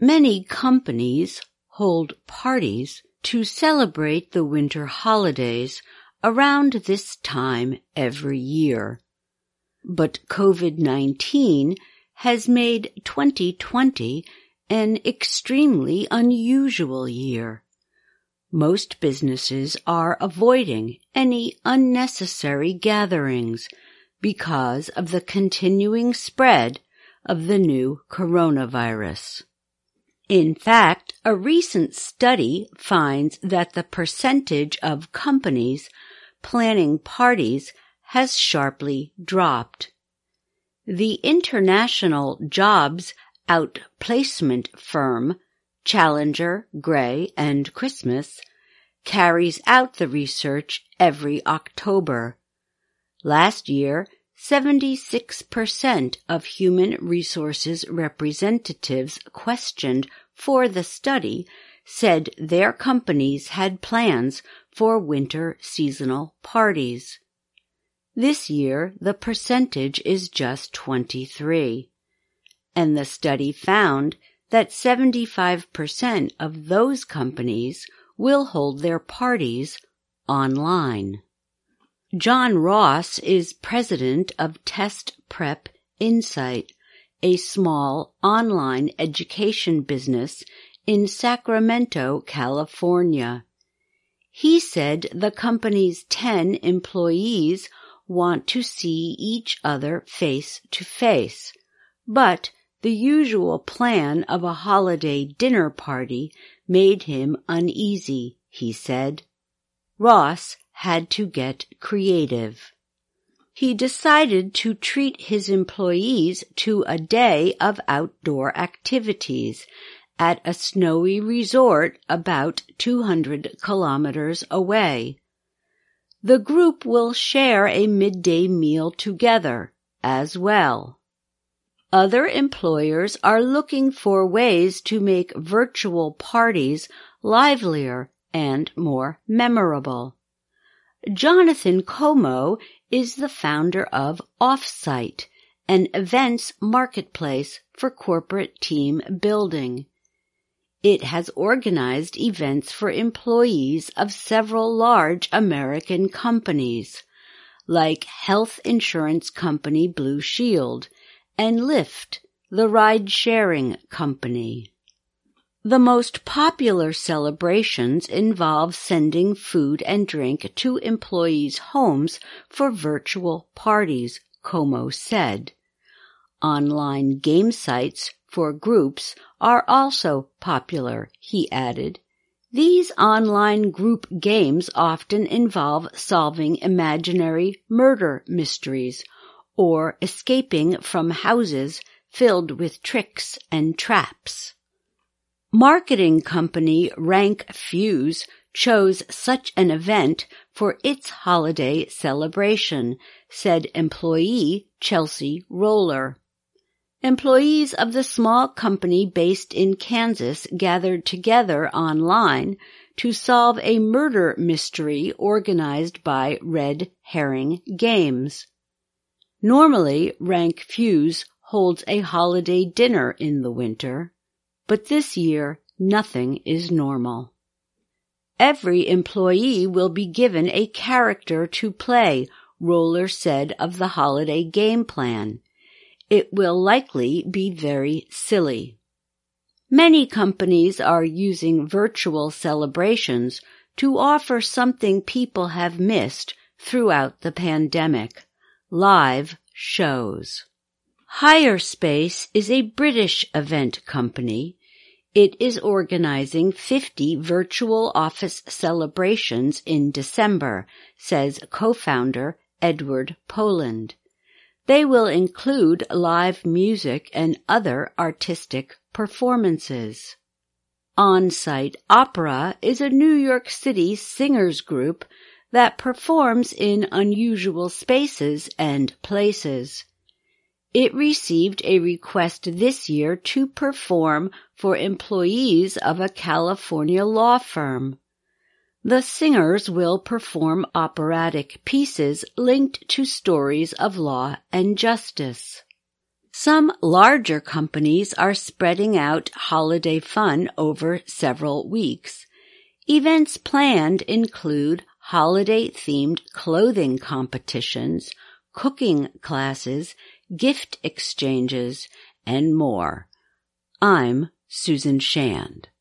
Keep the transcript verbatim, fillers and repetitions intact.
Many companies hold parties to celebrate the winter holidays around this time every year. But COVID nineteen has made twenty twenty an extremely unusual year. Most businesses are avoiding any unnecessary gatherings because of the continuing spread of the new coronavirus. In fact, a recent study finds that the percentage of companies planning parties has sharply dropped. The international jobs outplacement firm Challenger, Gray and Christmas carries out the research every October. Last year, seventy-six percent of human resources representatives questioned for the study said their companies had plans for winter seasonal parties. This year, the percentage is just twenty-three, and the study found that seventy-five percent of those companies will hold their parties online. John Ross is president of Test Prep Insight, a small online education business in Sacramento, California. He said the company's ten employees want to see each other face to face, but the usual plan of a holiday dinner party made him uneasy, he said. Ross had to get creative. He decided to treat his employees to a day of outdoor activities at a snowy resort about two hundred kilometers away. The group will share a midday meal together as well. Other employers are looking for ways to make virtual parties livelier and more memorable. Jonathan Como is the founder of Offsite, an events marketplace for corporate team building. It has organized events for employees of several large American companies, like health insurance company Blue Shield and Lyft, the ride-sharing company. The most popular celebrations involve sending food and drink to employees' homes for virtual parties, Como said. Online game sites for groups are also popular, he added. These online group games often involve solving imaginary murder mysteries or escaping from houses filled with tricks and traps. Marketing company Rank Fuse chose such an event for its holiday celebration, said employee Chelsea Roller. Employees of the small company based in Kansas gathered together online to solve a murder mystery organized by Red Herring Games. Normally, Rank Fuse holds a holiday dinner in the winter, but this year nothing is normal. Every employee will be given a character to play, Roller said of the holiday game plan. It will likely be very silly. Many companies are using virtual celebrations to offer something people have missed throughout the pandemic: live shows. HireSpace is a British event company. It is organizing fifty virtual office celebrations in December, says co-founder Edward Poland. They will include live music and other artistic performances. On-Site Opera is a New York City singers group that performs in unusual spaces and places. It received a request this year to perform for employees of a California law firm. The singers will perform operatic pieces linked to stories of law and justice. Some larger companies are spreading out holiday fun over several weeks. Events planned include holiday-themed clothing competitions, cooking classes, gift exchanges, and more. I'm Susan Shand.